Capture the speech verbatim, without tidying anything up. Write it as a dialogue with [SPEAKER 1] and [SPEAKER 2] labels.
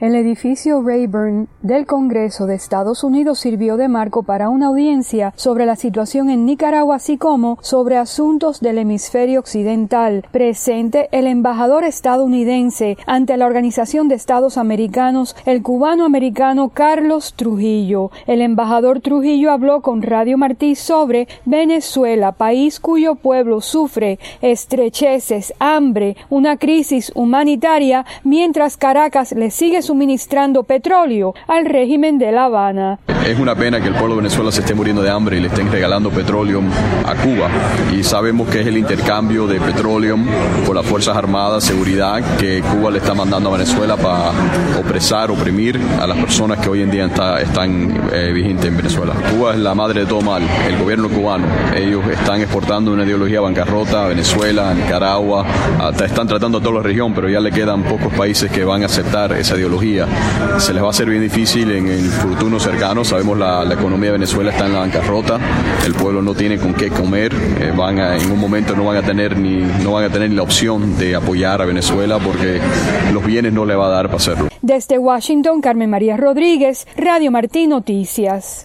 [SPEAKER 1] El edificio Rayburn del Congreso de Estados Unidos sirvió de marco para una audiencia sobre la situación en Nicaragua, así como sobre asuntos del hemisferio occidental. Presente el embajador estadounidense ante la Organización de Estados Americanos, el cubano-americano Carlos Trujillo. El embajador Trujillo habló con Radio Martí sobre Venezuela, país cuyo pueblo sufre estrecheces, hambre, una crisis humanitaria, mientras Caracas le sigue suministrando petróleo al régimen de La Habana.
[SPEAKER 2] Es una pena que el pueblo de Venezuela se esté muriendo de hambre y le estén regalando petróleo a Cuba. Y sabemos que es el intercambio de petróleo por las Fuerzas Armadas, seguridad, que Cuba le está mandando a Venezuela para opresar, oprimir a las personas que hoy en día está, están eh, vigentes en Venezuela. Cuba es la madre de todo mal, el gobierno cubano. Ellos están exportando una ideología bancarrota a Venezuela, a Nicaragua, hasta están tratando a toda la región, pero ya le quedan pocos países que van a aceptar esa ideología. Se les va a hacer bien difícil en el futuro cercano. Sabemos la, la economía de Venezuela está en la bancarrota, el pueblo no tiene con qué comer, eh, van a, en un momento no van a tener ni no van a tener la opción de apoyar a Venezuela porque los bienes no le va a dar para hacerlo.
[SPEAKER 1] Desde Washington, Carmen María Rodríguez, Radio Martí Noticias.